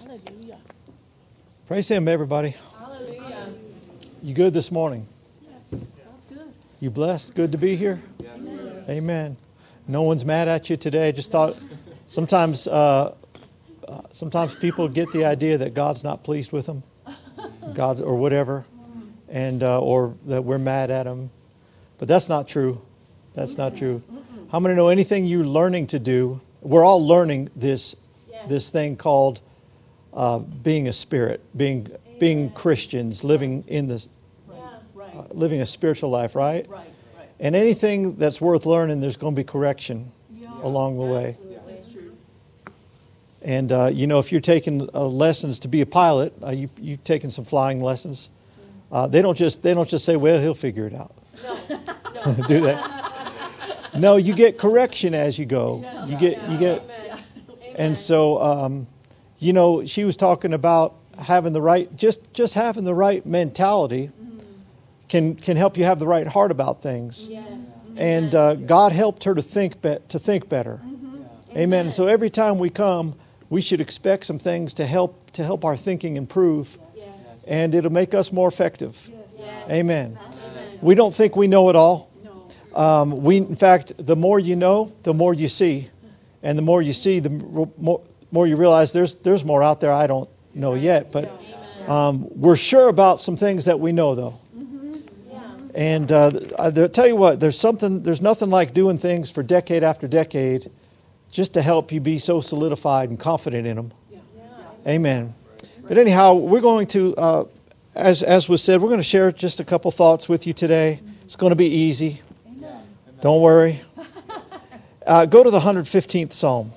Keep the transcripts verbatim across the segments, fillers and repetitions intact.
Hallelujah. Praise Him, everybody. Hallelujah. You good this morning? Yes, that's good. You blessed? Good to be here? Yes. Amen. No one's mad at you today. Just thought sometimes uh, uh, sometimes people get the idea that God's not pleased with them, God's or whatever, and uh, or that we're mad at Him. But that's not true. That's not true. How many know anything you're learning to do? We're all learning this this thing called uh, being a spirit, being being Christians, living in this, Right. uh, living a spiritual life, right? Right. Right. And anything that's worth learning, there's going to be correction Yeah. along the way. Absolutely. That's true. And uh, you know, if you're taking uh, lessons to be a pilot, uh, you you taking some flying lessons. Uh, they don't just they don't just say, "Well, he'll figure it out." No. No. Do that. No, you get correction as you go. You get you get, and so um, you know, she was talking about having the right, just just having the right mentality can can help you have the right heart about things. Yes. And uh, God helped her to think be- to think better. Amen. And so every time we come, we should expect some things to help to help our thinking improve, Yes. and it'll make us more effective. Yes. Amen. Amen. We don't think we know it all. No. Um, we, in fact, the more you know, the more you see, and the more you see, the more, more you realize there's there's more out there I don't know yet. But um, we're sure about some things that we know, though. Yeah. And uh, I'll tell you what, there's something, there's nothing like doing things for decade after decade, just to help you be so solidified and confident in them. Yeah. Amen. But anyhow, we're going to, uh, as as was said, we're going to share just a couple thoughts with you today. It's going to be easy. Amen. Don't worry. Uh, go to the one hundred fifteenth Psalm.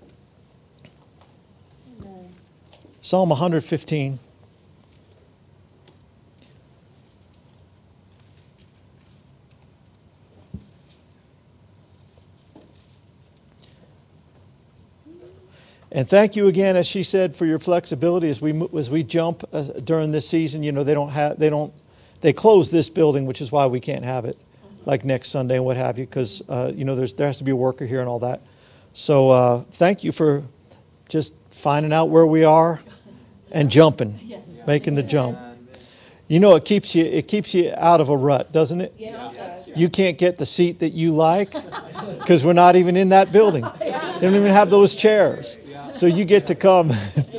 Amen. Psalm one hundred fifteen. And thank you again, as she said, for your flexibility as we mo- as we jump uh, during this season. You know, they don't have they don't they close this building, which is why we can't have it like next Sunday and what have you, because uh, you know there's there has to be a worker here and all that. So uh, thank you for just finding out where we are and jumping, Yes. making the jump. You know, it keeps you it keeps you out of a rut, doesn't it? Yes, it does. You can't get the seat that you like because we're not even in that building. They don't even have those chairs. So you get to come.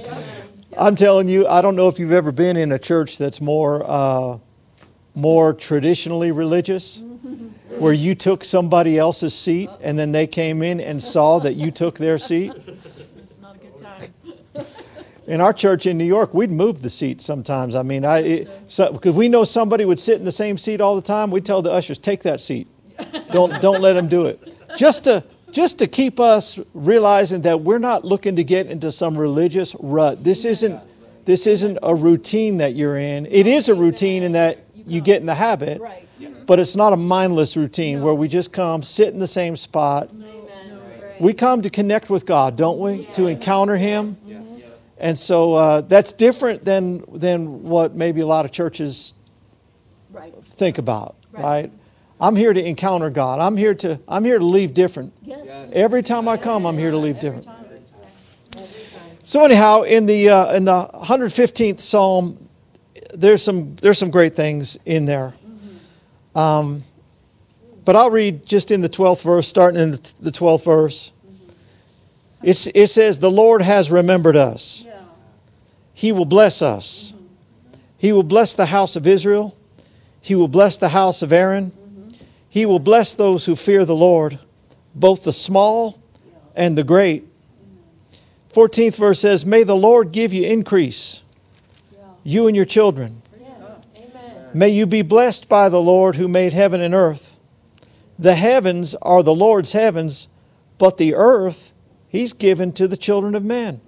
I'm telling you, I don't know if you've ever been in a church that's more uh, more traditionally religious, where you took somebody else's seat and then they came in and saw that you took their seat. It's not a good time. In our church in New York, we'd move the seats sometimes. I mean, I it, so, because we know somebody would sit in the same seat all the time. We'd tell the ushers, take that seat. Don't don't let them do it. Just to just to keep us realizing that we're not looking to get into some religious rut. This isn't this isn't a routine that you're in. It is a routine in that you get in the habit, Right. but it's not a mindless routine where we just come, sit in the same spot. Amen. We come to connect with God, don't we? To encounter Him. And so uh, that's different than than what maybe a lot of churches Right. think about, Right. right? I'm here to encounter God. I'm here to I'm here to leave different. Yes. Every time I come, I'm here to leave different. Every time. Every time. So anyhow, in the uh, in the one hundred fifteenth Psalm, there's some there's some great things in there. Um, but I'll read just in the twelfth verse, starting in the, the twelfth verse. It's, it says, "The Lord has remembered us. Yeah. He will bless us. He will bless the house of Israel. He will bless the house of Aaron. He will bless those who fear the Lord, both the small and the great." fourteenth verse says, "May the Lord give you increase, Yeah. you and your children. Yes. Amen. May you be blessed by the Lord who made heaven and earth. The heavens are the Lord's heavens, but the earth He's given to the children of men."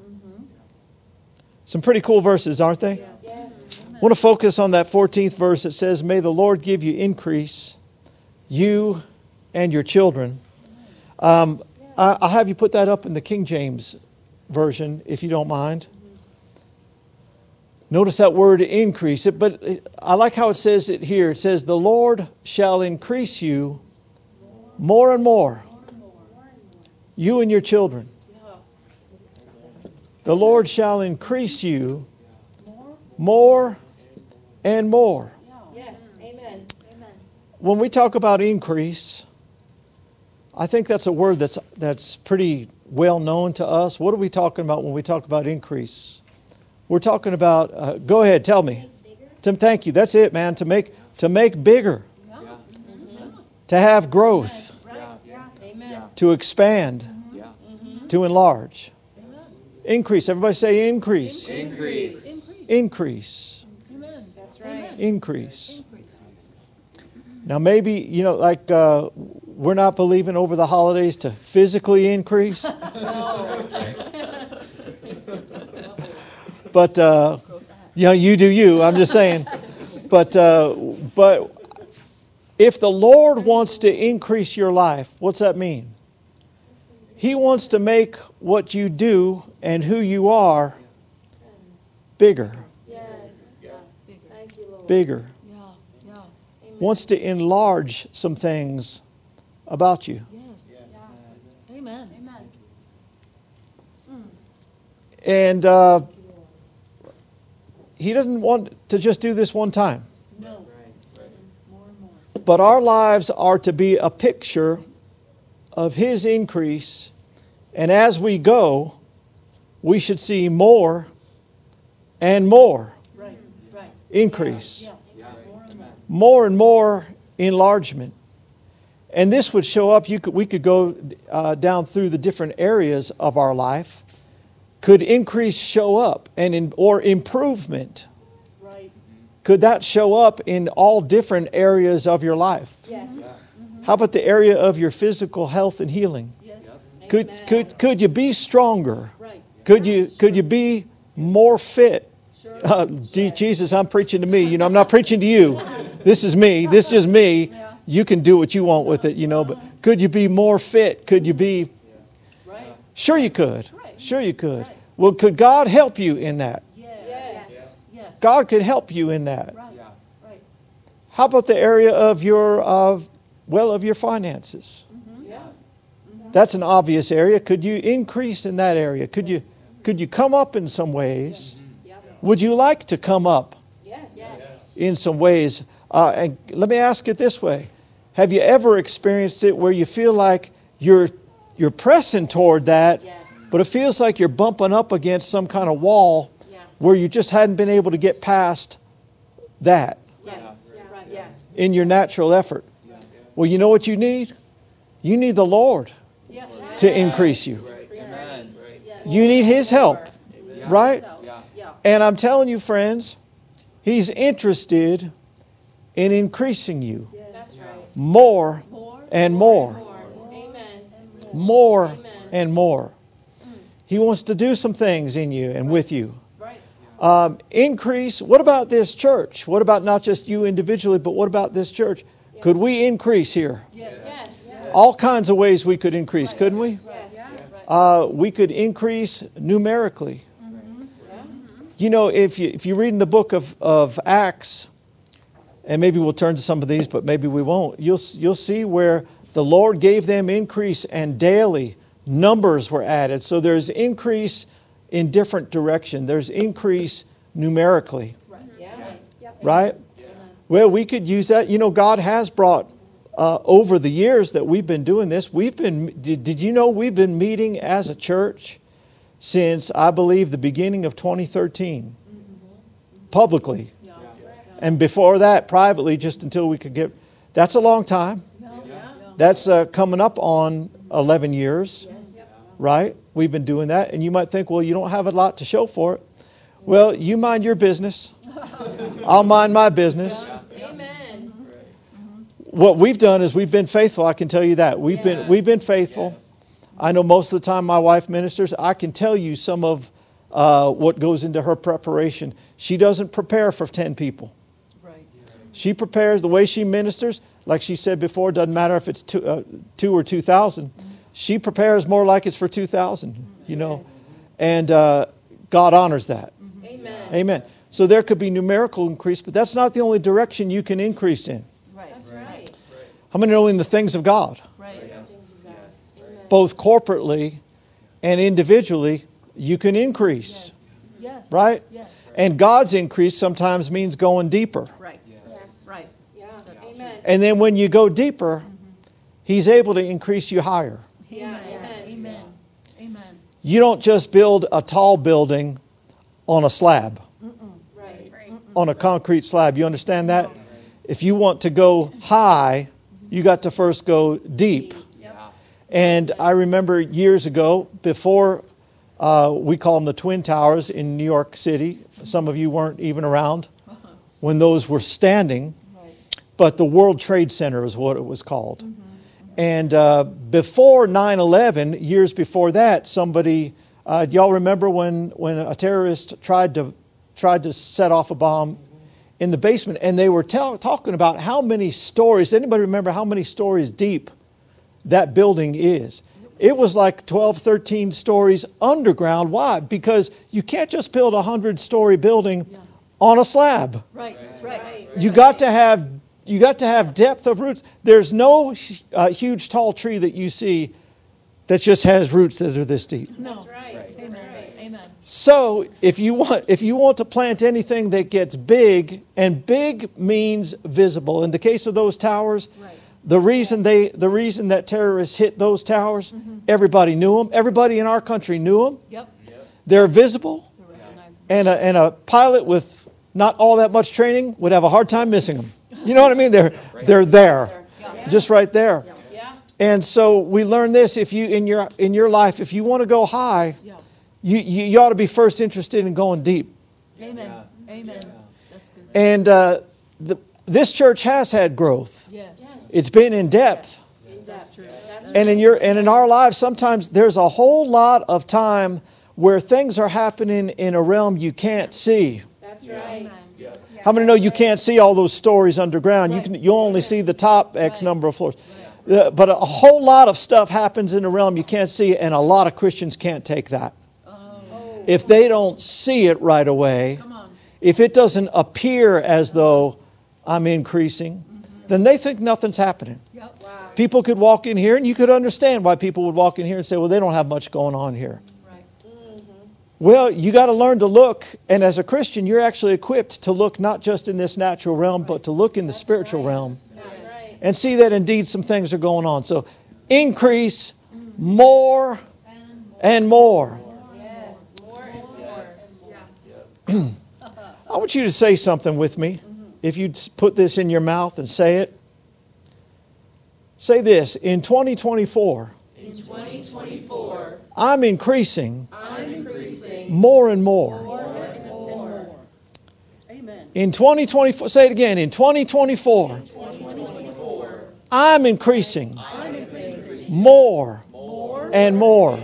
Some pretty cool verses, aren't they? Yes. I want to focus on that fourteenth verse. It says, "May the Lord give you increase, you and your children." Um, I, I'll have you put that up in the King James Version, if you don't mind. Notice that word increase. It, but it, I like how it says it here. It says, "The Lord shall increase you more and more, you and your children." Yeah. The Lord shall increase you more and more. Yes. Amen. Amen. When we talk about increase, I think that's a word that's that's pretty well known to us. What are we talking about when we talk about increase? We're talking about, uh, go ahead, tell me. To, thank you. That's it, man. To make to make bigger. To have growth. Amen. To expand. To enlarge. Increase. Everybody say increase. Increase. Increase. That's right. Increase. Now maybe, you know, like uh, we're not believing over the holidays to physically increase. But, uh, you know, you do you. I'm just saying. But, uh, but if the Lord wants to increase your life, what's that mean? He wants to make what you do and who you are bigger. Yes. Thank you, Lord. Bigger. Yeah, yeah, Wants to enlarge some things about you. yes. Amen. Amen. And uh, He doesn't want to just do this one time. No. More and more. But our lives are to be a picture of His increase. And as we go, we should see more and more Right, right. increase. Yeah. More and more. More and more enlargement. And this would show up, you could, we could go uh, down through the different areas of our life. Could increase show up and in, or improvement? Right. Could that show up in all different areas of your life? Yes. How about the area of your physical health and healing? Yes. Could, Amen. could, could you be stronger? Right. Could you, could you be more fit? Sure. Uh, gee, Jesus, I'm preaching to me. You know, I'm not preaching to you. This is me. This is just me. You can do what you want with it, you know. But could you be more fit? Could you be? Right. Sure you could. Right. Sure you could. Right. Well, could God help you in that? Yes. Yes. Yes. God could help you in that. Right. Right. How about the area of your, uh, well, of your finances? Yeah. That's an obvious area. Could you increase in that area? Could you, could you come up in some ways? Yep. Would you like to come up Yes. Yes. in some ways? Uh, and let me ask it this way. Have you ever experienced it where you feel like you're, you're pressing toward that, Yes. but it feels like you're bumping up against some kind of wall Yeah. where you just hadn't been able to get past that Yes. Right. Yes. in your natural effort? Well, you know what you need? You need the Lord Yes. to increase you. Amen. You need His help, right? Yeah. And I'm telling you, friends, He's interested in increasing you That's right. more More. and more, More. Amen. more Amen. and more. He wants to do some things in you and with you. Right. Um, increase. What about this church? What about not just you individually, but what about this church? Could we increase here? Yes. Yes. All kinds of ways we could increase, couldn't we? Yes. Uh, we could increase numerically. You know, if you if you read in the book of, of Acts, and maybe we'll turn to some of these, but maybe we won't. You'll you'll see where the Lord gave them increase, and daily numbers were added. So there's increase in different direction. There's increase numerically, Yeah. right? Well, we could use that. You know, God has brought uh, over the years that we've been doing this. We've been. Did, did you know we've been meeting as a church since, I believe, the beginning of twenty thirteen, publicly. And before that, privately, just until we could get, that's a long time. That's uh, coming up on eleven years, right? We've been doing that. And you might think, well, you don't have a lot to show for it. Well, you mind your business. I'll mind my business. Amen. What we've done is we've been faithful. I can tell you that. We've been, we've been faithful. I know most of the time my wife ministers. I can tell you some of uh, what goes into her preparation. She doesn't prepare for ten people. Right. She prepares the way she ministers. Like she said before, it doesn't matter if it's two, uh, two or two thousand. She prepares more like it's for two thousand, you know. And uh, God honors that. Amen. Amen. So there could be numerical increase, but that's not the only direction you can increase in. Right. That's right. How many know in the things of God? Right. Both corporately and individually, you can increase, Yes. Yes. right? Yes. And God's increase sometimes means going deeper. Right. Yes. Right. Yeah. That's Amen. And then when you go deeper, He's able to increase you higher. Yeah. Amen. Amen. Amen. Amen. You don't just build a tall building on a slab, Right. on a concrete slab. You understand that? If you want to go high, you got to first go deep. And I remember years ago, before uh, we call them the Twin Towers in New York City, some of you weren't even around when those were standing, Right. but the World Trade Center is what it was called. And uh, before nine eleven, years before that, somebody, uh, do y'all remember when, when a terrorist tried to, tried to set off a bomb in the basement? And they were tell, talking about how many stories, anybody remember how many stories deep that building is? It was like twelve, thirteen stories underground. Why? Because you can't just build a hundred-story building Yeah. on a slab. Right. Right. You got to have you got to have depth of roots. There's no uh, huge tall tree that you see that just has roots that are this deep. No. That's right. That's Amen. right. Amen. So if you want if you want to plant anything that gets big, and big means visible. In the case of those towers, Right. the reason they the reason that terrorists hit those towers, everybody knew them. Everybody in our country knew them. Yep. They're visible, They're recognizable. and a, and a pilot with not all that much training would have a hard time missing them. You know what I mean? They're they're there, just right there. Yeah. And so we learn this: if you in your in your life, if you want to go high, Yeah. you, you, you ought to be first interested in going deep. Amen. Amen. That's good. And uh, the, this church has had growth. Yes. It's been in depth. In depth. That's And in your and in our lives, sometimes there's a whole lot of time where things are happening in a realm you can't see. That's right. Amen. How many know you can't see all those stories underground? You can you only see the top X Right. number of floors. Uh, but a whole lot of stuff happens in a realm you can't see, and a lot of Christians can't take that. Oh. If they don't see it right away, Come on. if it doesn't appear as though I'm increasing, then they think nothing's happening. Yep. Wow. People could walk in here, and you could understand why people would walk in here and say, well, they don't have much going on here. Right. Well, you got to learn to look, and as a Christian, you're actually equipped to look not just in this natural realm, but to look in the spiritual realm That's right. and see that indeed some things are going on. So increase more and more. Yes. More and more. I want you to say something with me. If you'd put this in your mouth and say it. Say this, in twenty twenty-four, In twenty twenty-four, I'm increasing I'm increasing more and more. more and more. Amen. In twenty twenty-four, say it again, in twenty twenty-four, I'm increasing more and more.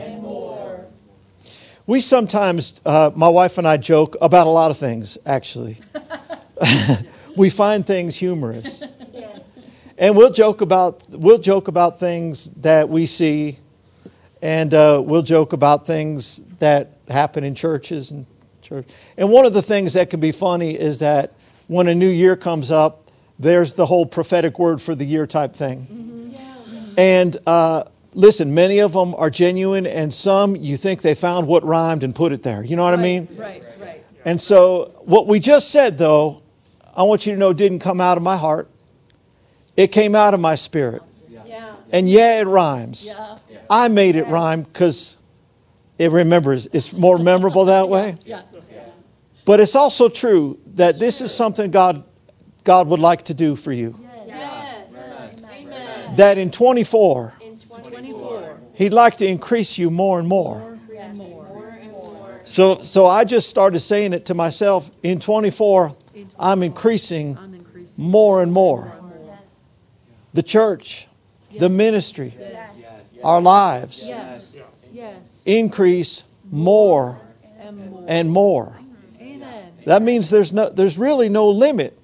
We sometimes, uh, my wife and I joke about a lot of things, actually. We find things humorous. Yes. And we'll joke about we'll joke about things that we see, and uh, we'll joke about things that happen in churches and church. And one of the things that can be funny is that when a new year comes up, there's the whole prophetic word for the year type thing. And uh, listen, many of them are genuine, and some you think they found what rhymed and put it there. You know what I mean? Right. Right. And so what we just said, though, I want you to know didn't come out of my heart. It came out of my spirit. Yeah. And yeah, it rhymes. Yeah. I made it rhyme because it remembers. It's more memorable that way. Yeah. But it's also true that this is something God, God would like to do for you. Yes. Amen. That in twenty-four, In twenty-four, He'd like to increase you more and more. yes, more and more. So, so I just started saying it to myself. In twenty-four, I'm increasing I'm increasing. more and more. Yes. The church, the ministry, Yes. our lives Yes. Yes. increase more And more. and more. Amen. That means there's no, there's really no limit.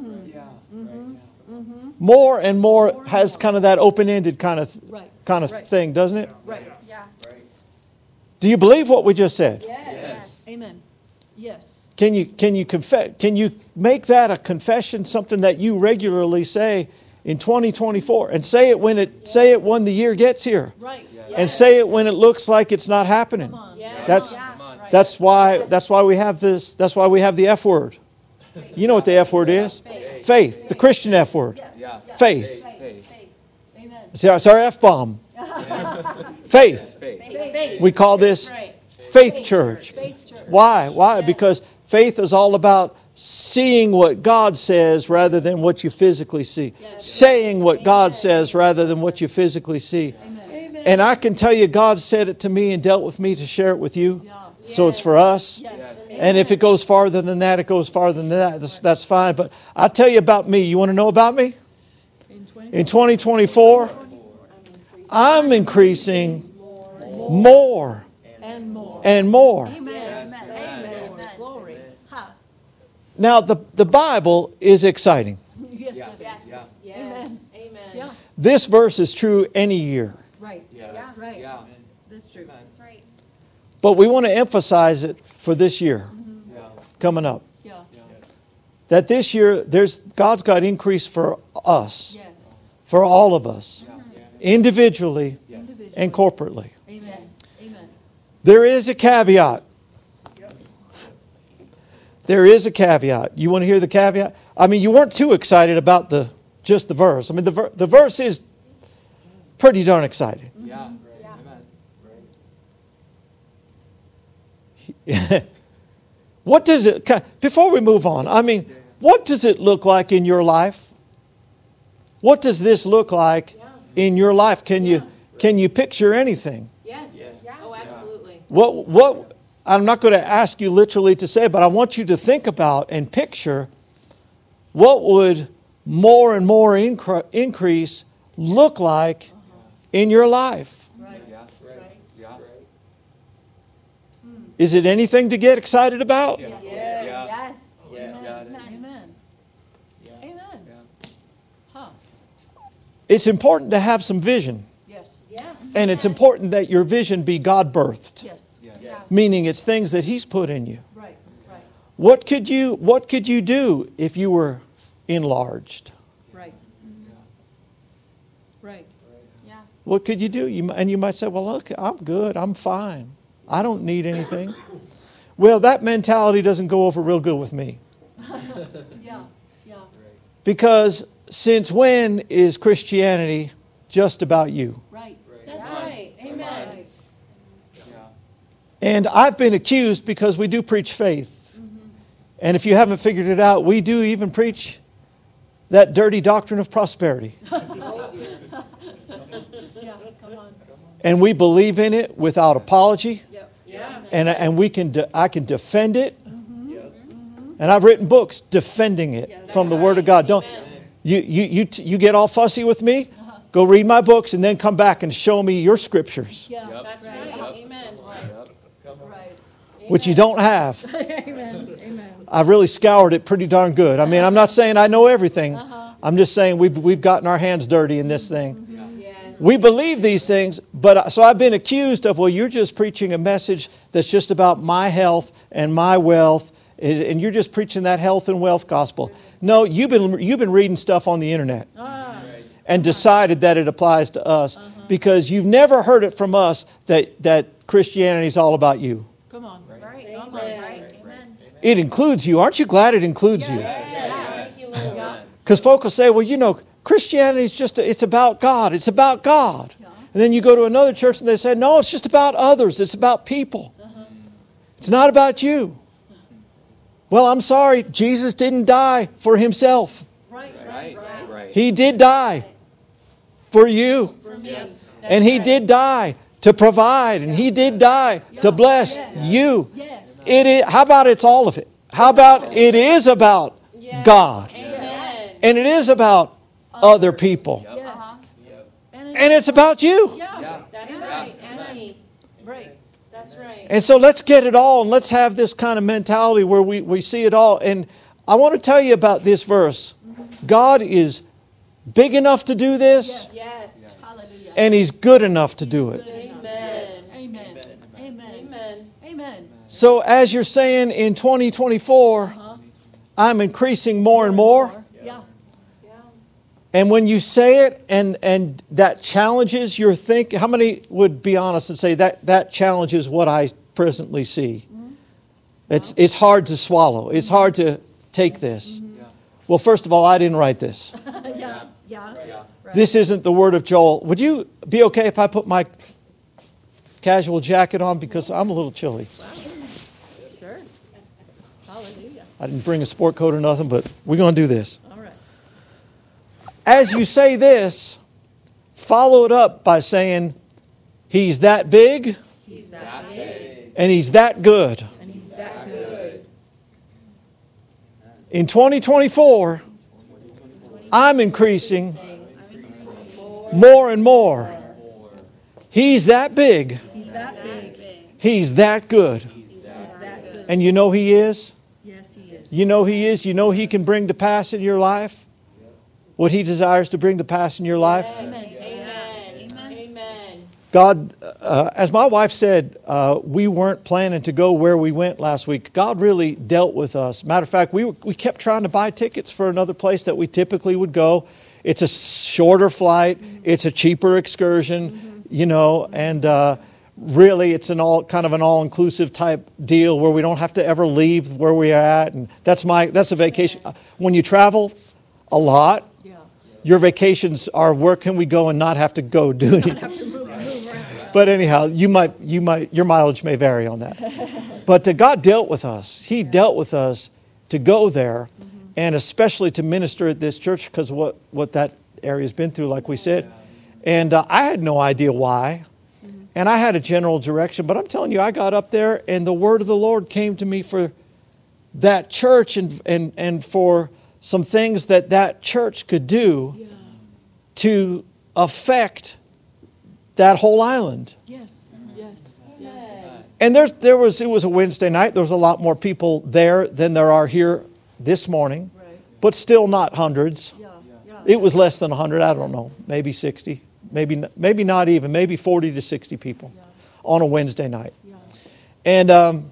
More and more has kind of that open-ended kind of Right. kind of Right. thing, doesn't it? Right. Yeah. Do you believe what we just said? Yes. Amen. Yes. Can you can you confess? Can you make that a confession, something that you regularly say in twenty twenty-four, and say it when it say it when the year gets here, Right. and say it when it looks like it's not happening? Come on. Yes. That's Yeah. Right. That's why, that's why we have this, that's why we have the F word. You know what the F word is? Faith. Faith. The Christian F word. Yes. Yeah. Faith. Faith. Amen. It's our, it's our F-bomb. Faith. Faith. Faith. We call this Right. Faith Church. Faith church. Why? Why? Because faith is all about seeing what God says rather than what you physically see. Yes. Saying what God says rather than what you physically see. Amen. And I can tell you God said it to me and dealt with me to share it with you. Yeah. So it's for us. Yes. And if it goes farther than that, it goes farther than that. That's, that's fine. But I'll tell you about me. You want to know about me? In twenty In twenty twenty-four, I'm increasing more and more. and more. Amen. Amen. Glory. Ha. Now, the, the Bible is exciting. Yes. Yeah. it is. Yeah. Yes. Amen. Yeah. This verse is true any year. Right. Yes. Right. Yeah. That's true. Amen. That's right. But we want to emphasize it for this year Yeah. coming up. Yeah. That this year, there's God's got increase for us, Yes. for all of us, Yeah. individually Yes. Individual. and corporately. Amen. Amen. There is a caveat. There is a caveat. You want to hear the caveat? I mean, you weren't too excited about the just the verse. I mean, the, ver- the verse is pretty darn exciting. Yeah. Yeah. Amen. What does it, ca- before we move on, I mean, what does it look like in your life? What does this look like Yeah. in your life? Can you, can you picture anything? Yes. Yes. Oh, absolutely. What, what, I'm not going to ask you literally to say, but I want you to think about and picture what would more and more incre- increase look like in your life. Right. Yeah. Right. Yeah. Is it anything to get excited about? Yeah. Yes. Yes. Yes. Yes. Amen. Yeah. Amen. Yeah. Huh. It's important to have some vision. Yes. Yeah. And it's important that your vision be God-birthed, Yes. Yes. meaning it's things that He's put in you. Right. Right. What could you, what could you do if you were enlarged? Right. Right. Yeah. What could you do? You, mi- and you might say, well, look, I'm good. I'm fine. I don't need anything. Well, that mentality doesn't go over real good with me. Yeah. Yeah. Because since when is Christianity just about you? Right. That's right. Amen. Right. Yeah. And I've been accused because we do preach faith. And if you haven't figured it out, we do even preach that dirty doctrine of prosperity. Yeah. Come on. And we believe in it without apology. Yep. Yeah. And, and we can de- I can defend it. And I've written books defending it from the Word of God. Don't you you you t- you get all fussy with me? Go read my books and then come back and show me your scriptures, Yeah. Yep. That's Right. right. Amen. Yep. Right. which you don't have. Amen. Amen. I've really scoured it pretty darn good. I mean, I'm not saying I know everything. I'm just saying we've we've gotten our hands dirty in this thing. Yes. We believe these things, but so I've been accused of, well, you're just preaching a message that's just about my health and my wealth, and you're just preaching that health and wealth gospel. No, you've been you've been reading stuff on the internet Ah. and decided that it applies to us because you've never heard it from us that that Christianity is all about you. Come on. Right. Come on. Amen. Right. Amen. It includes you. Aren't you glad it includes you? Thank you, Lord. Yeah. Because folk will say, well, you know, Christianity is just, it's about God. It's about God. Yeah. And then you go to another church and they say, no, it's just about others. It's about people. It's not about you. Well, I'm sorry. Jesus didn't die for himself. Right. Right. Right. He did die for you. For me. Yes. And he did die to provide. And he did die to bless you. Yes. It is, how about it's all of it? How about it is about Yes. God? Amen. And it is about other people. Yes. Yep. And, And it's about you. yeah. Yeah. That's Yeah. right. Annie. Right. That's right. And so let's get it all and let's have this kind of mentality where we, we see it all. And I want to tell you about this verse. God is big enough to do this, Yes. Hallelujah. and He's good enough to do it. Amen. Amen. Amen. Amen. Amen. So as you're saying in twenty twenty-four, I'm increasing more and more. Yeah. Yeah. And when you say it and, and that challenges your thinking, how many would be honest and say that that challenges what I presently see? It's, it's hard to swallow. It's hard to take this. Yeah. Well, first of all, I didn't write this. Yeah, yeah. Yeah. This isn't the word of Joel. Would you be okay if I put my casual jacket on? Because I'm a little chilly. Sure. Hallelujah. I didn't bring a sport coat or nothing, but we're going to do this. All right. As you say this, follow it up by saying, He's that big He's that big and He's that good. and he's that good. In twenty twenty-four, I'm increasing more and more. He's that big. He's that big. He's that good. He's that good. And you know He is? Yes, He is. You know He is? You know He can bring to pass in your life what He desires to bring to pass in your life? Amen. Amen. Amen. God, uh, as my wife said, uh, we weren't planning to go where we went last week. God really dealt with us. Matter of fact, we, were, we kept trying to buy tickets for another place that we typically would go. It's a shorter flight. It's a cheaper excursion, you know, and uh, really it's an all kind of an all-inclusive type deal where we don't have to ever leave where we are at. And that's my that's a vacation. When you travel a lot, Yeah. your vacations are where can we go and not have to go do anything. Have to move, move around. But anyhow, you might, you might, your mileage may vary on that. But uh, God dealt with us. He dealt with us to go there, and especially to minister at this church because what what that area's been through, like we said. And uh, I had no idea why, and I had a general direction. But I'm telling you, I got up there, and the word of the Lord came to me for that church and and and for some things that that church could do Yeah. to affect that whole island. Yes. Yes. Yes. And there's, there was, it was a Wednesday night. There was a lot more people there than there are here this morning, Right. but still not hundreds. Yeah. Yeah. It was less than one hundred, I don't know, maybe sixty, maybe, maybe not even, maybe forty to sixty people Yeah. on a Wednesday night. Yeah. And um,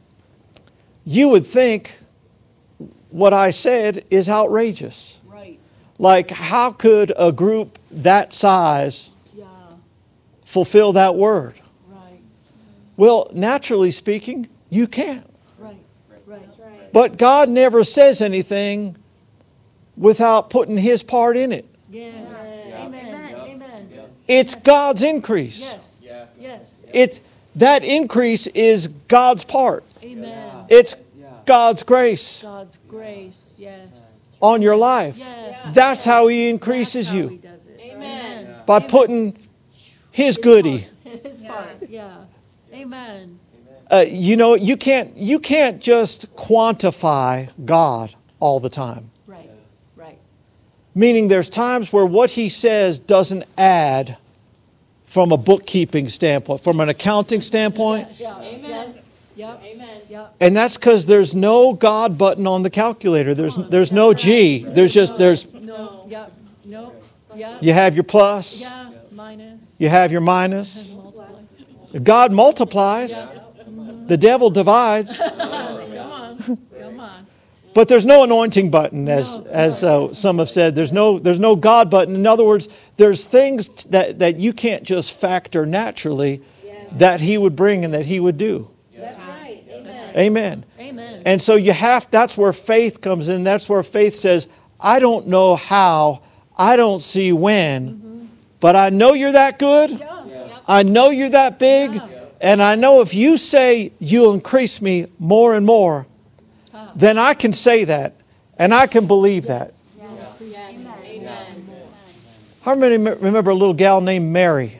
you would think what I said is outrageous. Right. Like, how could a group that size Yeah. fulfill that word? Right. Well, naturally speaking, you can't. Right. Right. That's right. But God never says anything without putting His part in it. Yes. Amen. Amen. It's God's increase. Yes. Yeah. Yes. It's, that increase is God's part. Amen. It's God's grace God's grace. Yes. on your life. Yes. That's how He increases That's how He you, does it. Amen. by putting His goodie. His part. Yeah. Amen. Uh, you know, you can't, you can't just quantify God all the time. Right. Right. Meaning there's times where what He says doesn't add from a bookkeeping standpoint, from an accounting standpoint. Yeah. Amen. Yep. Amen. Yep. And that's because there's no God button on the calculator. There's, there's no G. There's just, there's, No. Yep. No. Yeah. you have your plus, Yeah. Minus. you have your minus. Multiply. God multiplies, the devil divides, Come on. Come on. but there's no anointing button, as, as uh, some have said. There's no, there's no God button. In other words, there's things that, that you can't just factor naturally that He would bring and that He would do. That's right. Amen. Amen. Amen. And so you have, that's where faith comes in. That's where faith says, I don't know how, I don't see when, but I know You're that good. Yeah. I know You're that big. Yeah. And I know if You say You'll increase me more and more, then I can say that and I can believe that. Yes. Amen. I remember, remember a little gal named Mary.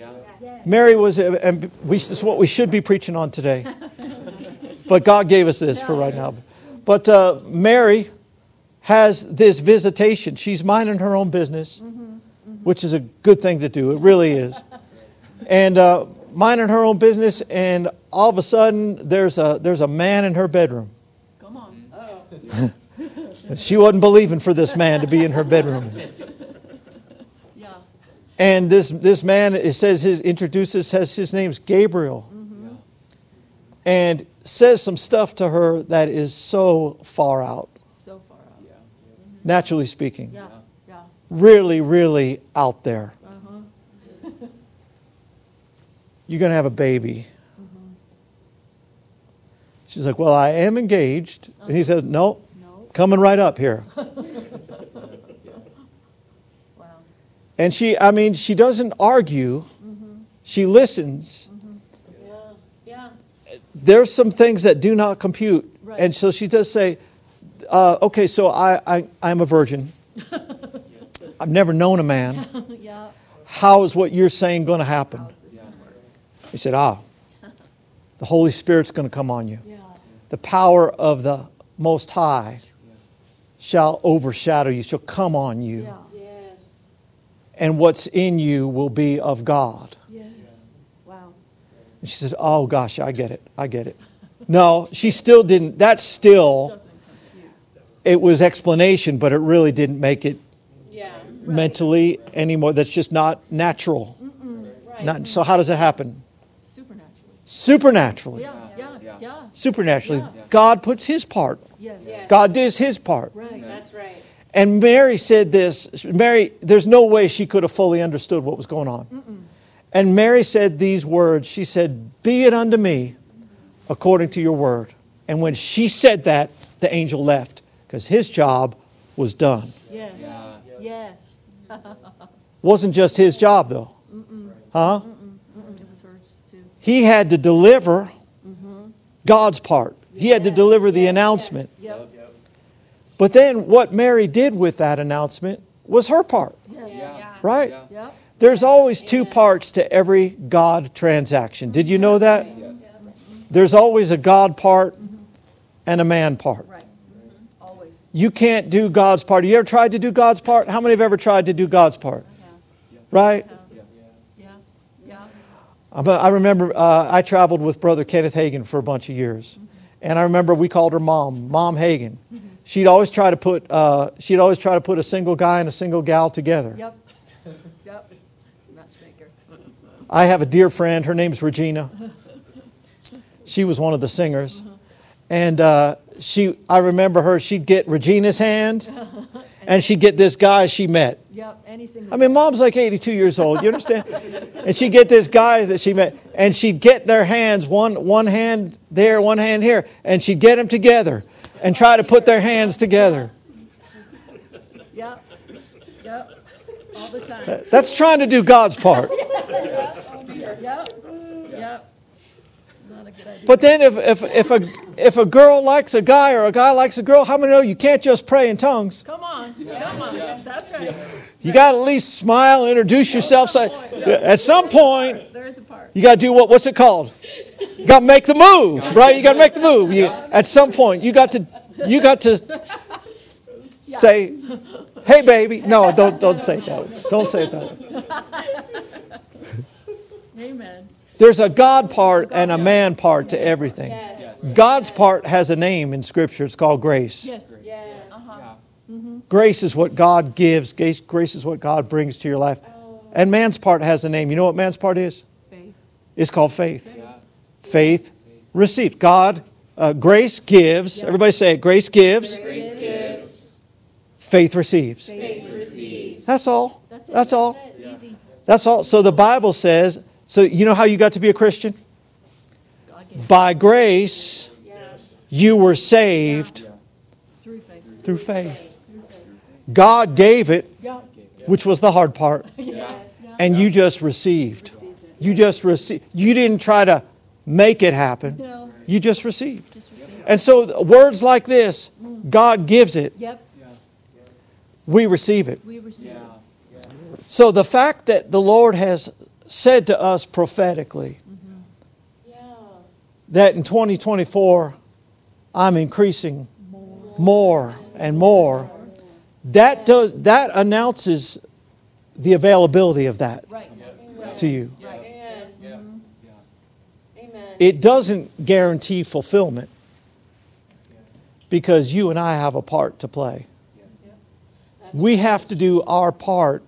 Mary was, and we, this is what we should be preaching on today. But God gave us this for right now. But uh, Mary has this visitation. She's minding her own business, which is a good thing to do. It really is. And uh, minding her own business, and all of a sudden there's a there's a man in her bedroom. Come on. She wasn't believing for this man to be in her bedroom. Yeah. And this this man, it says his introduces says his name's Gabriel, and says some stuff to her that is so far out, So far out. naturally speaking, Yeah. Yeah. really, really out there. Uh-huh. You're going to have a baby. She's like, well, I am engaged. And he said, no, No. coming right up here. Wow. And she, I mean, she doesn't argue. She listens. Yeah, yeah. There's some things that do not compute. Right. And so she does say, uh, okay, so I, I, I'm a virgin. I've never known a man. Yeah. How is what you're saying going to happen? How's this gonna work? He said, ah, the Holy Spirit's going to come on you. Yeah. The power of the Most High shall overshadow you, shall come on you. Yeah. Yes. And what's in you will be of God. Yes. Wow. And she said, oh gosh, I get it. I get it. No, she still didn't. That's still, Doesn't compute. it was explanation, but it really didn't make it Yeah. mentally anymore. That's just not natural. Right. Not, so how does it happen? Supernaturally. Supernaturally. Yeah. Yeah. Yeah. Yeah. Supernaturally. Yeah. God puts His part. Yes. Yes. God does His part. Right. That's right. And Mary said this. Mary, there's no way she could have fully understood what was going on. Mm-mm. And Mary said these words. She said, be it unto me according to your word. And when she said that, the angel left because his job was done. Yes. Yes. Wasn't just his job though. Huh? Mm-mm. It was hers too. He had to deliver God's part. He had to deliver the announcement. Yep. But then what Mary did with that announcement was her part, Yes. right? Yep. There's always two parts to every God transaction. Did you know that? There's always a God part and a man part. Right. Always. You can't do God's part. Have you ever tried to do God's part? How many have ever tried to do God's part? Right? Yeah. Yeah. I'm a- I remember uh, I traveled with Brother Kenneth Hagin for a bunch of years. And I remember we called her Mom, Mom Hagin. She'd always try to put uh, she'd always try to put a single guy and a single gal together. Yep. Yep. Matchmaker. I have a dear friend. Her name's Regina. She was one of the singers, and uh, she. I remember her. She'd get Regina's hand, and she'd get this guy she met. Yep. Any single. I mean, Mom's like eighty-two years old. You understand? And she'd get this guy that she met, and she'd get their hands, one one hand there, one hand here, and she'd get them together, and try to put their hands together. Yep. Yep. All the time. That's trying to do God's part. Yep. Yep. Not a good idea. But then if, if, if, a, if a girl likes a guy or a guy likes a girl, how many know you can't just pray in tongues? Come on. Come on. That's right. You got to at least smile, introduce yourself. Say, at some point, There's a part. you got to do what? What's it called? You got to make the move, right? You got to make the move. You, at some point, you got to, you got to say, "Hey, baby." No, don't, don't say it that way. Don't say it that way. Amen. There's a God part and a man part to everything. Yes. God's part has a name in Scripture. It's called grace. Yes. Yes. Uh-huh. Grace is what God gives. Grace grace is what God brings to your life. And man's part has a name. You know what man's part is? Faith. It's called faith. Faith received. God, uh, grace gives. Everybody say it. Grace gives. Grace gives. Faith receives. Faith receives. That's all. That's it. That's all. Easy. That's all. So the Bible says, so you know how you got to be a Christian? God gave By grace, Yes. you were saved through faith. through faith. God gave it, Yep. which was the hard part, Yes. and you just received. You just received. You didn't try to make it happen. No. You just received. Just receive. And so th- words like this, God gives it, Yep. we receive it. We receive it. So the fact that the Lord has said to us prophetically Yeah. that in twenty twenty-four, I'm increasing more and more, that does that announces the availability of that Right. to you. Right. Amen. Amen. It doesn't guarantee fulfillment because you and I have a part to play. We have to do our part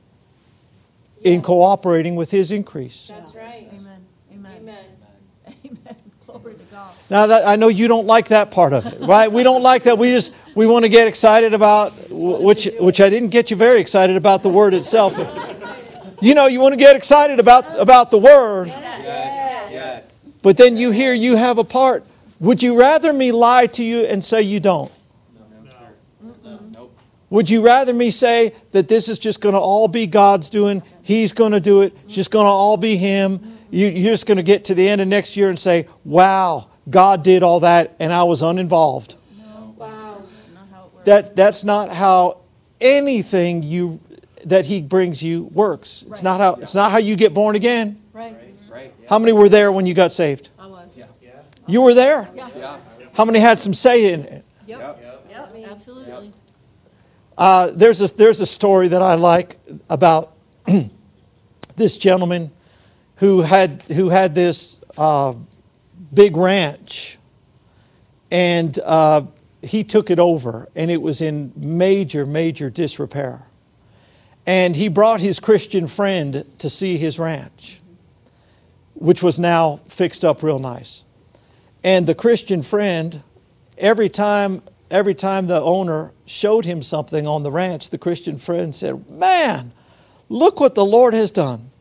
in cooperating with His increase. That's right. Amen. Amen. Amen. Amen. Glory to God. Now, that, I know you don't like that part of it, right? We don't like that. We just we want to get excited about which which I didn't get you very excited about the word itself. But, you know, you want to get excited about about the word, Yes. Yes. but then you hear you have a part. Would you rather me lie to you and say you don't? No, sir. Nope. Would you rather me say that this is just going to all be God's doing? He's going to do it. It's just going to all be Him. You, you're just going to get to the end of next year and say, wow, God did all that and I was uninvolved. No, Wow. not how it works. That, that's not how anything you, that He brings you works. It's Right. not how, it's not how you get born again. Right, Right. Yeah. How many were there when you got saved? I was. Yeah. You were there. Yeah. Yeah. How many had some say in it? Yep, Yep. yep, absolutely. Uh, there's a there's a story that I like about this gentleman who had who had this uh, big ranch, and uh, he took it over, and it was in major major disrepair. And he brought his Christian friend to see his ranch, which was now fixed up real nice. And the Christian friend, every time every time the owner showed him something on the ranch, the Christian friend said, "Man, look what the Lord has done."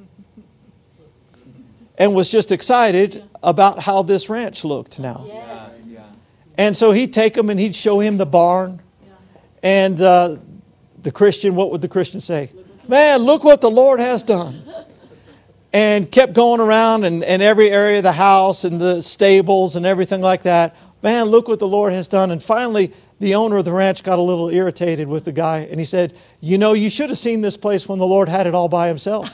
And was just excited about how this ranch looked now. Yes. Yeah. And so he'd take him and he'd show him the barn. Yeah. And uh, the Christian, what would the Christian say? "Man, look what the Lord has done." And kept going around and, and every area of the house and the stables and everything like that. "Man, look what the Lord has done." And finally, the owner of the ranch got a little irritated with the guy. And he said, "You know, you should have seen this place when the Lord had it all by Himself."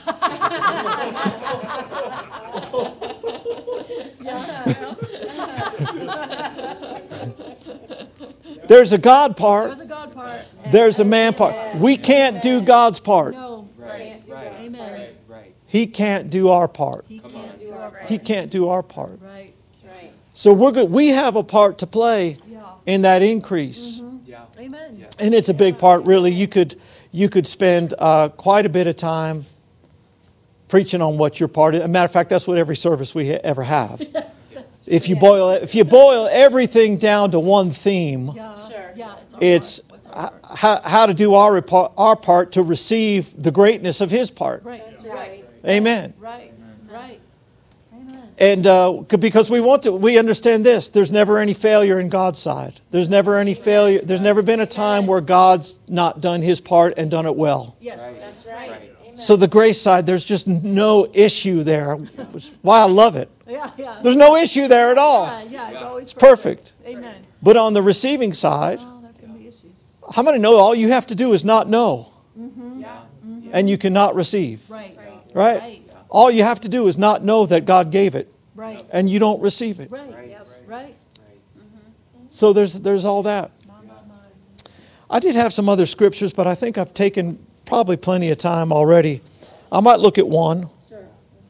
There's a God part. There's a God part. There's a man part. We can't do God's part. No, Right. Right. Amen. Right. Right. He can't do our part. He Come can't on. do our part. He can't do our part. Right, That's right. So we're good. We have a part to play yeah, in that increase. Yeah. amen. Yeah. And it's a big part, really. You could, you could spend uh, quite a bit of time preaching on what your part is. As a matter of fact, that's what every service we ha- ever have. That's If you boil it, if you boil everything down to one theme, Yeah, Sure. yeah, it's our it's part. What's our h- part? how, how to do our, repar- our part to receive the greatness of His part. Right, That's right, right. Amen. right, right. Amen. And uh, c- because we want to, we understand this. There's never any failure in God's side. There's never any failure. There's never been a time where God's not done His part and done it well. Yes. That's right. Right. Amen. So the grace side, there's just no issue there, which is why I love it. Yeah, yeah. There's no issue there at Yeah, all. yeah, it's always It's perfect. Amen. But on the receiving side, Oh, there can be issues. how many know all you have to do is not know, Yeah. and you cannot receive, Right, right? right, All you have to do is not know that God gave it, right, and you don't receive it. right, Right. yes, right. So there's there's all that. My, my, my. I did have some other scriptures, but I think I've taken probably plenty of time already. I might look at one. Sure.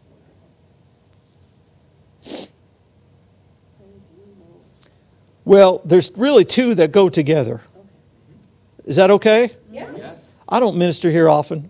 Well, there's really two that go together. Is that okay? Yeah. Yes. I don't minister here often.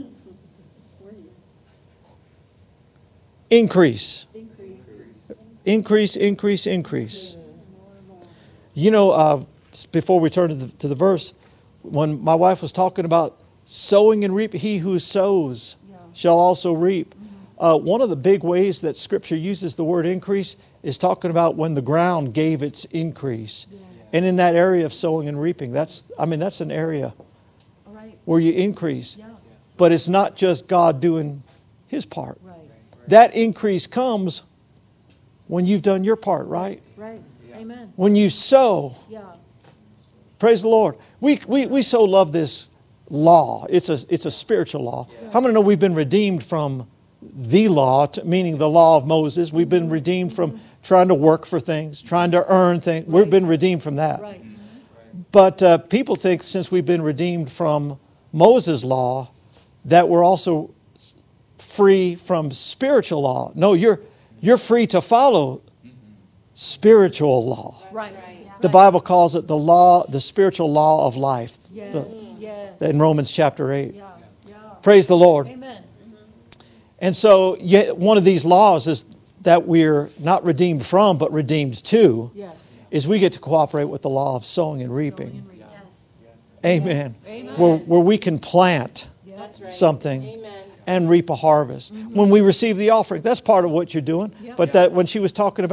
Increase. Increase. Increase, increase, increase. You know, uh, s- before we turn to the, to the verse, when my wife was talking about sowing and reap, he who sows Yeah. shall also reap. Uh, one of the big ways that Scripture uses the word increase is talking about when the ground gave its increase. Yes. And in that area of sowing and reaping, that's, I mean, that's an area All right, where you increase. yeah, But it's not just God doing His part. right, That increase comes when you've done your part, right? right. Amen. When you sow, Yeah, praise the Lord. We, we, we so love this law. It's a, it's a spiritual law. How many know we've been redeemed from the law, to- meaning the law of Moses? We've been redeemed from trying to work for things, trying to earn things. We've been redeemed from that. right. But uh, people think since we've been redeemed from Moses' law, that we're also free from spiritual law. No, you're, you're free to follow spiritual law. Right. The Bible calls it the law, the spiritual law of life. Yes, The- yes. in Romans chapter eight. Yeah, yeah. Praise the Lord. Amen. And so yeah, one of these laws is that we're not redeemed from, but redeemed to, Yes. is we get to cooperate with the law of sowing and Sowing reaping. and reaping. Yes. Amen. Amen. Where, where we can plant That's right. something Amen. and reap a harvest. When we receive the offering, that's part of what you're doing. Yeah. But that when she was talking about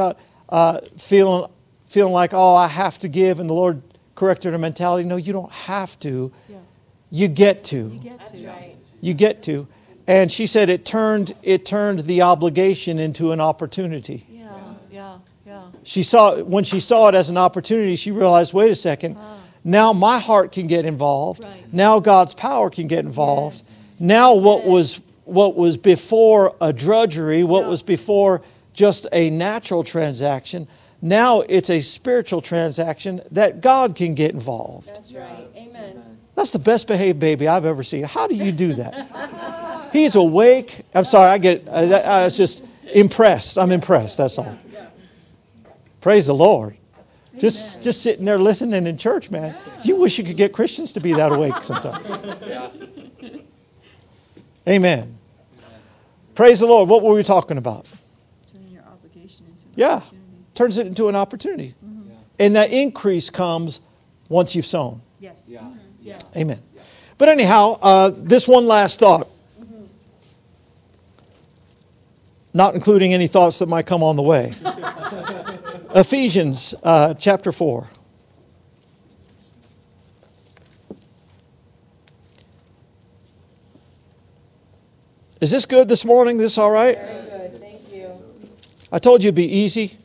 uh, feeling, feeling like, oh, I have to give, and the Lord corrected her mentality. No, you don't have to. Yeah. You get to. You get That's to. right. You get to. And she said it turned, it turned the obligation into an opportunity. Yeah, yeah, yeah. She saw, when she saw it as an opportunity, she realized, wait a second, now my heart can get involved. Right. Now God's power can get involved. Yes. Now what was, what was before a drudgery, what Yeah. was before just a natural transaction, now it's a spiritual transaction that God can get involved. That's right. Amen. That's the best behaved baby I've ever seen. How do you do that? He's awake. I'm sorry, I get, I, I was just impressed. I'm impressed, that's all. Praise the Lord. Just, just sitting there listening in church, man. You wish you could get Christians to be that awake sometime. Yeah. Amen. Praise the Lord. What were we talking about? Turning your obligation into an Yeah. opportunity. Turns it into an opportunity. And that increase comes once you've sown. Yes. Yeah. Yes. Amen. But anyhow, uh, this one last thought, not including any thoughts that might come on the way. Ephesians uh, chapter four. Is this good this morning? This all right? Very good. Thank you. I told you it'd be easy.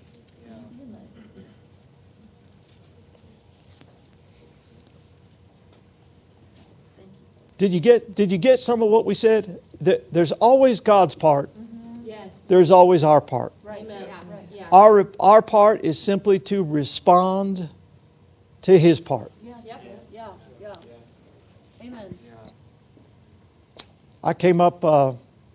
Did you get, did you get some of what we said? That there's always God's part. Yes. There's always our part. Right. Amen. Right. Yeah. Our, our part is simply to respond to His part. Yes. Yep. Yeah. Yeah. Amen. I came up, uh,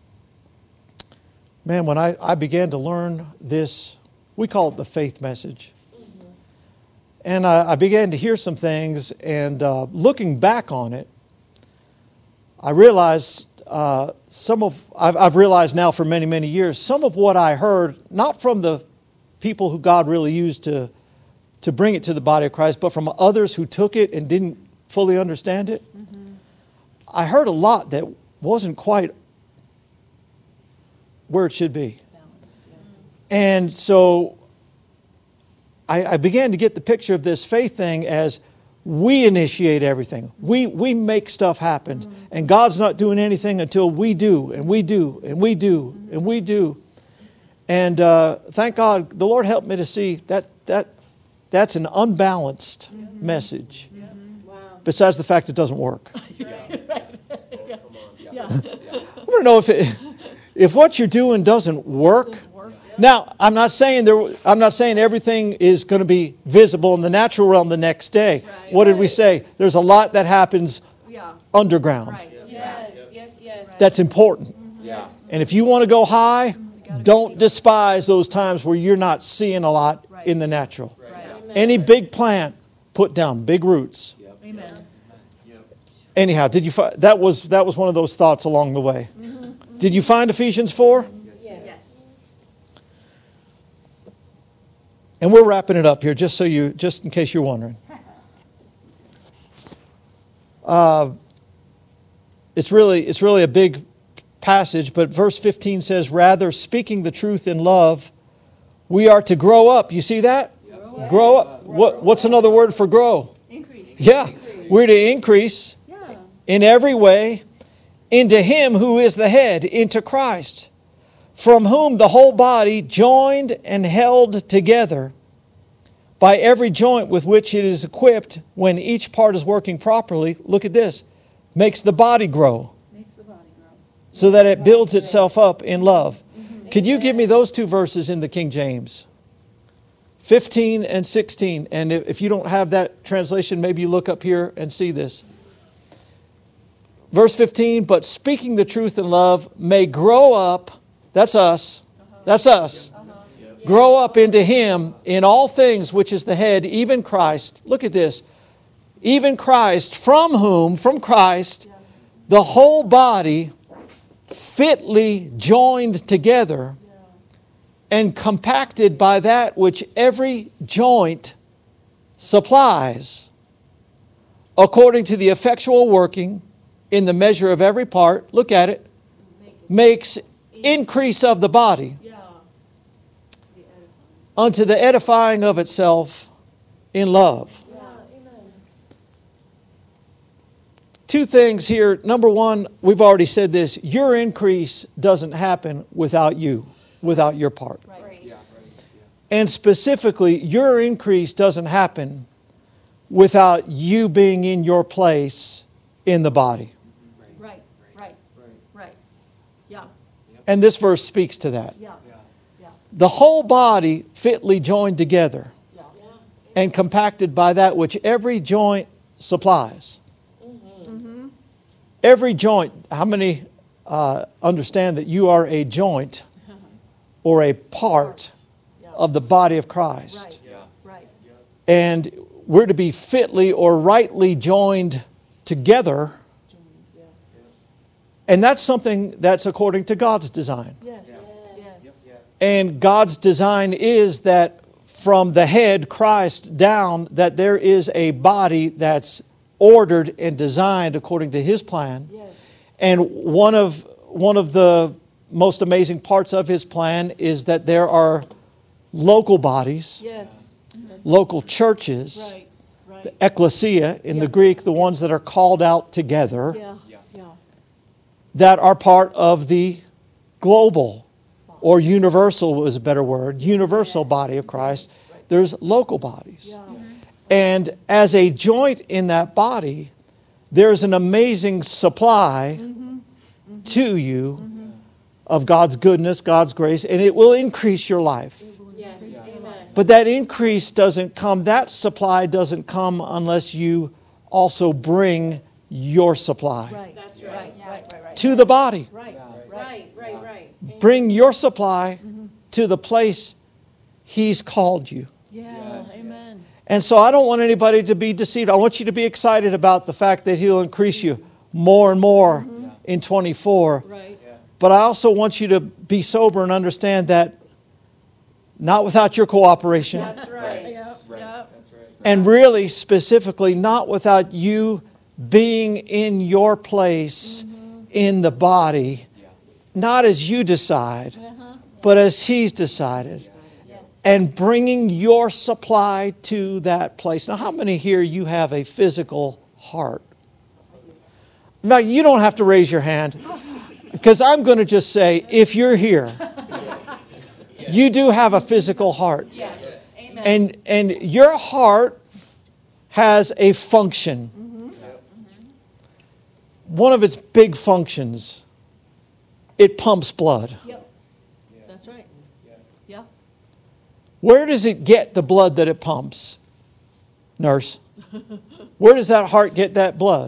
man, when I, I began to learn this, we call it the faith message. And I, I began to hear some things, and uh, looking back on it, I realized uh, some of, I've, I've realized now for many, many years, some of what I heard, not from the people who God really used to, to bring it to the body of Christ, but from others who took it and didn't fully understand it. Mm-hmm. I heard a lot that wasn't quite where it should be. Balanced, yeah. And so I, I began to get the picture of this faith thing as we initiate everything. We, we make stuff happen. Mm-hmm. And God's not doing anything until we do, and we do, and we do, mm-hmm. and we do. And uh, thank God, the Lord helped me to see that, that that's an unbalanced mm-hmm. message. Mm-hmm. Wow. Besides the fact it doesn't work. Yeah. I don't know if it, if what you're doing doesn't work. Now, I'm not saying there. I'm not saying everything is going to be visible in the natural realm the next day. Right. What did we say? There's a lot that happens Yeah. underground. Right. Yes. Yes. Yes. That's important. Yeah. And if you want to go high, don't despise those times where you're not seeing a lot Right. in the natural. Right. Amen. Any big plant, put down big roots. Amen. Anyhow, did you fi- that was that was one of those thoughts along the way. Mm-hmm. Did you find Ephesians four? Yes. Yes. And we're wrapping it up here, just so you, just in case you're wondering. Uh, it's really, it's really a big passage, but verse fifteen says, "Rather, speaking the truth in love, we are to grow up." You see that? Yes. Grow up. What, what's another word for grow? Increase. Yeah, we're to increase Yeah. in every way into Him who is the head, into Christ, from whom the whole body, joined and held together by every joint with which it is equipped, when each part is working properly, look at this, makes the body grow Makes the body grow. so that it builds itself up in love. Could you give me those two verses in the King James? fifteen and sixteen. And if if you don't have that translation, maybe you look up here and see this. Verse fifteen, "But speaking the truth in love may grow up," that's us, that's us, "grow up into Him in all things, which is the head, even Christ." Look at this. "Even Christ, from whom," from Christ, "the whole body fitly joined together and compacted by that which every joint supplies, according to the effectual working in the measure of every part," look at it, "makes increase of the body Yeah. unto the edifying of itself in love. Yeah, amen. Two things here. Number one, we've already said this. Your increase doesn't happen without you, without your part. Right. Yeah. And specifically, your increase doesn't happen without you being in your place in the body. Right, right, right. Yeah, And this verse speaks to that. yeah, yeah, The whole body fitly joined together yeah. Yeah. and compacted by that which every joint supplies. Every joint, how many uh, understand that you are a joint or a part of the body of Christ? Right, Yeah. right. And we're to be fitly or rightly joined together. Joined, yeah. And that's something that's according to God's design. Yes, Yes. yes. And God's design is that from the head, Christ, down, that there is a body that's ordered and designed according to His plan. Yes. And one of, one of the most amazing parts of His plan is that there are local bodies, Yes. Yes. local churches, Right, the right. ecclesia in the Greek, the ones that are called out together, Yeah, Yeah. yeah. that are part of the global or universal was a better word, universal Yes. body of Christ. There's local bodies. Yeah. And as a joint in that body, there's an amazing supply to you of God's goodness, God's grace, and it will increase your life. Yes. Amen. But that increase doesn't come, that supply doesn't come unless you also bring your supply Right. That's Right, right. right, right, right. to the body. Right, right. Right, right, right. Amen. Bring your supply to the place He's called you. Yeah, Yes. amen. And so I don't want anybody to be deceived. I want you to be excited about the fact that He'll increase you more and more in twenty-four. Right. But I also want you to be sober and understand that not without your cooperation, That's right. Yep, Right. yep. That's right. and really specifically not without you being in your place in the body, Yeah. not as you decide, Uh-huh. but as He's decided. And bringing your supply to that place. Now, how many here you have a physical heart? Now, you don't have to raise your hand, because I'm going to just say, if you're here, you do have a physical heart. Yes. Amen. And, and your heart has a function. One of its big functions, it pumps blood. Yep. That's right. Yeah. Where does it get the blood that it pumps? Nurse. Where does that heart get that blood?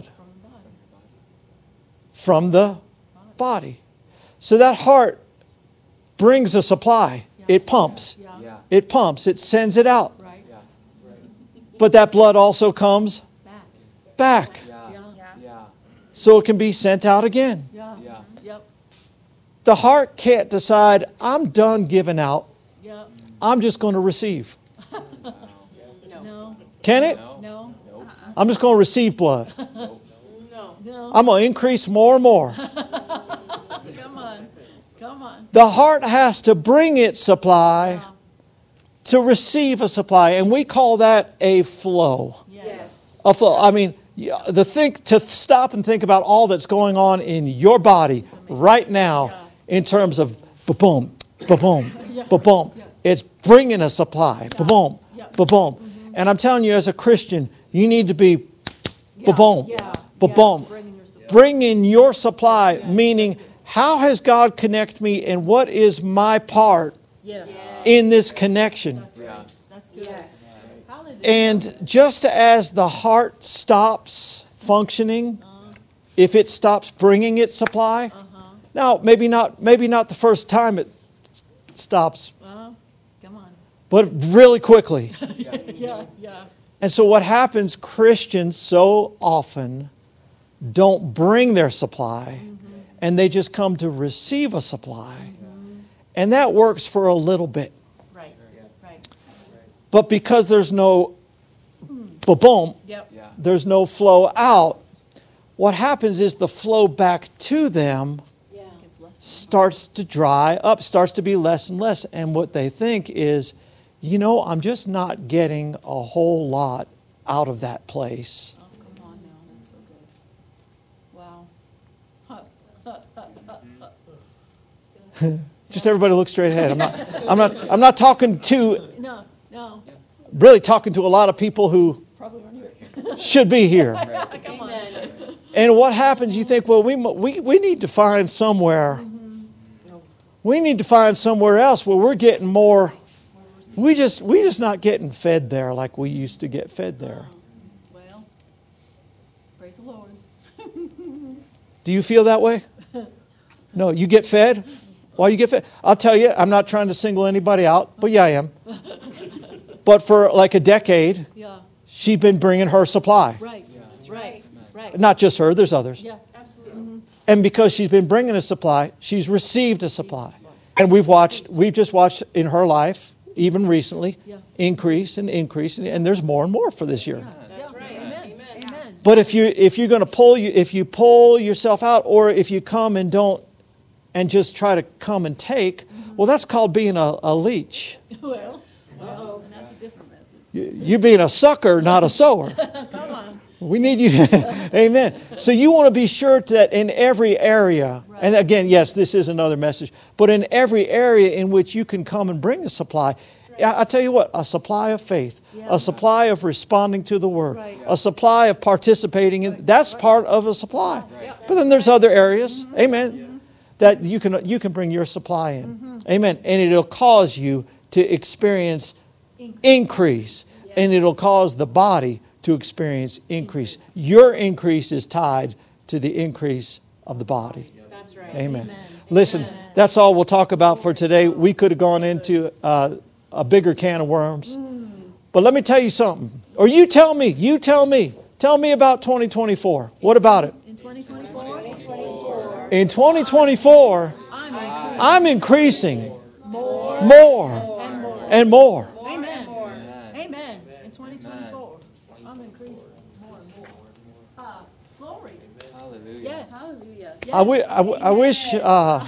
From the body. So that heart brings a supply. It pumps. Yeah. Yeah. It pumps. It sends it out. Right. Yeah. But that blood also comes Back. back. Yeah. Yeah. Yeah. So it can be sent out again. Yeah. Yeah. Yep. The heart can't decide, I'm done giving out. Yep. I'm just going to receive. No. Can it? No. No. Nope. I'm just going to receive blood. No. No. I'm going to increase more and more. Come on. Come on. The heart has to bring its supply Yeah. to receive a supply, and we call that a flow. Yes. A flow. I mean, yeah, the think to stop and think about all that's going on in your body right now in terms of ba-boom, ba-boom, ba-boom. It's bringing a supply, ba-boom, ba-boom. And I'm telling you, as a Christian, you need to be ba-boom, Yeah. ba-boom. Yeah. Bringing your supply. Bring in your supply, meaning how has God connected me and what is my part Yes. in this connection? Yeah. That's good. Yes. Hallelujah. And just as the heart stops functioning, if it stops bringing its supply, now maybe not maybe not the first time it s- stops, Well, come on. but really quickly. Yeah. Yeah. And so what happens, Christians so often don't bring their supply, and they just come to receive a supply. And that works for a little bit. Right. Right. But because there's no ba-boom, Yep. Yeah. there's no flow out, what happens is the flow back to them Yeah. It's less. starts to dry up, starts to be less and less. And what they think is, you know, I'm just not getting a whole lot out of that place. Oh, come on now, that's so good. Wow. Just everybody look straight ahead. I'm not, I'm not, I'm not talking to, No, no, really talking to a lot of people who probably aren't here. should be here. Come on. Amen. And what happens, you think, well, we, mu- we, we need to find somewhere, we need to find somewhere else where we're getting more, we just, we just not getting fed there like we used to get fed there. Well, praise the Lord. Do you feel that way? No, you get fed? Why you get fed? I'll tell you, I'm not trying to single anybody out, but yeah, I am. But for like a decade, Yeah, she's been bringing her supply. right, right, right. Not just her, there's others. Yeah, Absolutely. And because she's been bringing a supply, she's received a supply. And we've watched, we've just watched in her life, even recently, Yeah. increase and increase, and, and there's more and more for this year. That's yeah. right. Amen, Amen. amen. But if you if you're going to pull you if you pull yourself out, or if you come and don't and just try to come and take, well, that's called being a, a leech. Well, well, and that's a different message. You, you being a sucker, not a sower. Come on. We need you to, amen. So you want to be sure that in every area, and again, yes, this is another message, but in every area in which you can come and bring a supply, I, I tell you what, a supply of faith, Yeah. a supply of responding to the Word, Right. a supply of participating in, that's part of a supply. But then there's other areas, amen, that you can, you can bring your supply in, amen. And it'll cause you to experience increase, and it'll cause the body to experience increase. Your increase is tied to the increase of the body. That's right. Amen. Listen, that's all we'll talk about for today. We could have gone into uh, a bigger can of worms. But let me tell you something. Or you tell me, you tell me. Tell me about twenty twenty-four. What about it? In twenty twenty-four, In twenty twenty-four, I'm increasing I'm increasing more more and more. and more. Amen. Amen. In twenty twenty-four, I'm increasing more and more. Ah, glory. Hallelujah. Yes. Hallelujah. I, wi- I, w- I wish, uh,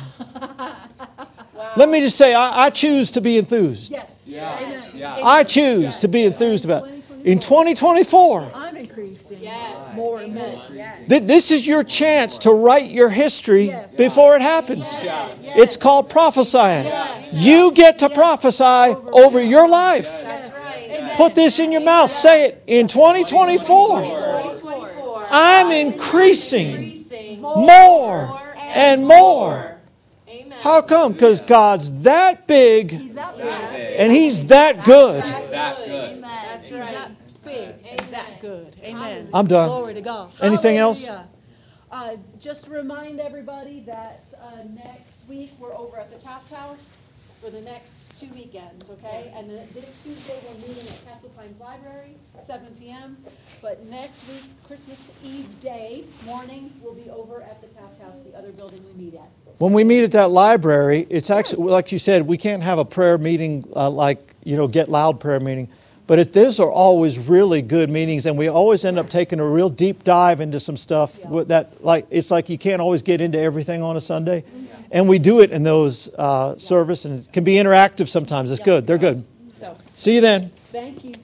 let me just say, I, I choose to be enthused. Yes. Yes. Yes. I choose to be enthused about it. In twenty twenty-four, I'm increasing Yes. more and more. Amen. Yes. th- this is your chance to write your history Yes. before it happens. Yes. It's called prophesying. You get to prophesy over your life. That's right. Put this in your mouth. Say it. In twenty twenty-four, twenty twenty-four. I'm increasing Increasing more and more. Amen. How come? Because God's that big He's that big. and He's that good. That good. That's He's right. that big. He's that good. Amen. I'm done. Glory to God. Anything else? Hallelujah. Uh, just to remind everybody that uh, next week we're over at the Taft House for the next two weekends, okay? And then this Tuesday we're meeting at Castle Pines Library, seven p.m. But next week, Christmas Eve day morning, we'll be over at the Taft House, the other building we meet at. When we meet at that library, it's actually, like you said, we can't have a prayer meeting uh, like, you know, Get Loud prayer meeting. But it, those are always really good meetings, and we always end up taking a real deep dive into some stuff Yeah. with that. Like it's like you can't always get into everything on a Sunday, and we do it in those uh, service, and it can be interactive sometimes. It's good. They're good. So, See you then. thank you.